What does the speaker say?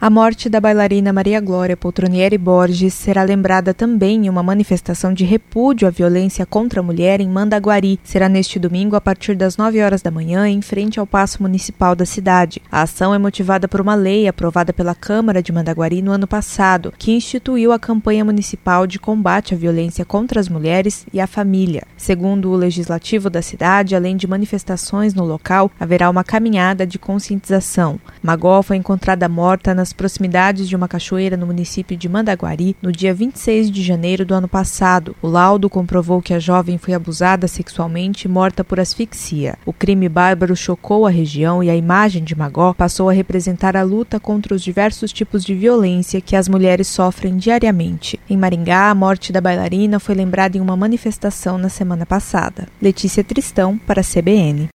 A morte da bailarina Maria Glória Poltronieri Borges será lembrada também em uma manifestação de repúdio à violência contra a mulher em Mandaguari. Será neste domingo a partir das 9 horas da manhã, em frente ao Paço Municipal da cidade. A ação é motivada por uma lei aprovada pela Câmara de Mandaguari no ano passado, que instituiu a campanha municipal de combate à violência contra as mulheres e a família. Segundo o legislativo da cidade, além de manifestações no local, haverá uma caminhada de conscientização. Magó foi encontrada morta nas proximidades de uma cachoeira no município de Mandaguari no dia 26 de janeiro do ano passado. O laudo comprovou que a jovem foi abusada sexualmente e morta por asfixia. O crime bárbaro chocou a região e a imagem de Magó passou a representar a luta contra os diversos tipos de violência que as mulheres sofrem diariamente. Em Maringá, a morte da bailarina foi lembrada em uma manifestação na semana passada. Letícia Tristão, para a CBN.